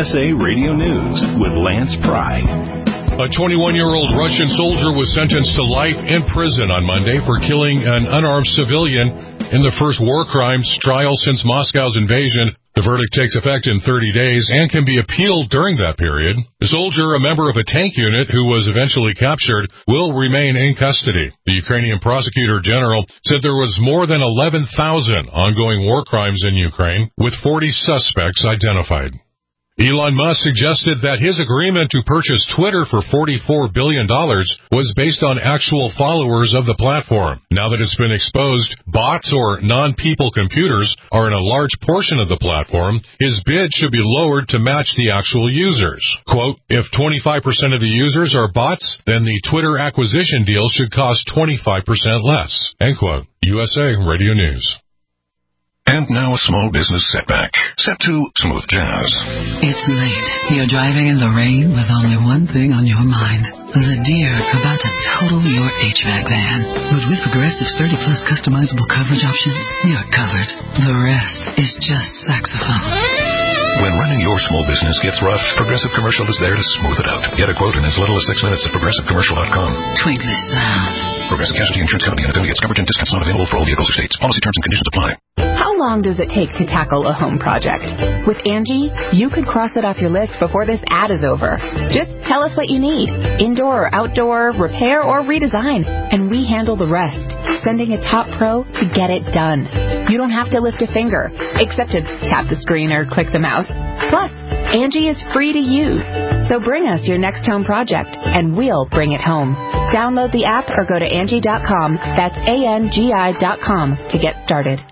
USA Radio News with Lance Pry. A 21-year-old Russian soldier was sentenced to life in prison on Monday for killing an unarmed civilian in the first war crimes trial since Moscow's invasion. The verdict takes effect in 30 days and can be appealed during that period. The soldier, a member of a tank unit who was eventually captured, will remain in custody. The Ukrainian prosecutor general said there was more than 11,000 ongoing war crimes in Ukraine, with 40 suspects identified. Elon Musk suggested that his agreement to purchase Twitter for $44 billion was based on actual followers of the platform. Now that it's been exposed, bots or non-people computers are in a large portion of the platform. His bid should be lowered to match the actual users. Quote, if 25% of the users are bots, then the Twitter acquisition deal should cost 25% less. End quote. USA Radio News. And now a small business setback. Set to smooth jazz. It's late. You're driving in the rain with only one thing on your mind. The deer about to total your HVAC van. But with Progressive's 30-plus customizable coverage options, you're covered. The rest is just saxophone. When running your small business gets rough, Progressive Commercial is there to smooth it out. Get a quote in as little as 6 minutes at ProgressiveCommercial.com. Twinkly sound. Progressive Casualty Insurance Company and affiliates. Coverage and discounts not available for all vehicles or states. Policy terms and conditions apply. How long does it take to tackle a home project? With Angie, you could cross it off your list before this ad is over. Just tell us what you need. Indoor or outdoor, repair or redesign. And we handle the rest, sending a top pro to get it done. You don't have to lift a finger, except to tap the screen or click the mouse. Plus, Angie is free to use. So bring us your next home project, and we'll bring it home. Download the app or go to Angie.com. That's ANGI.com to get started.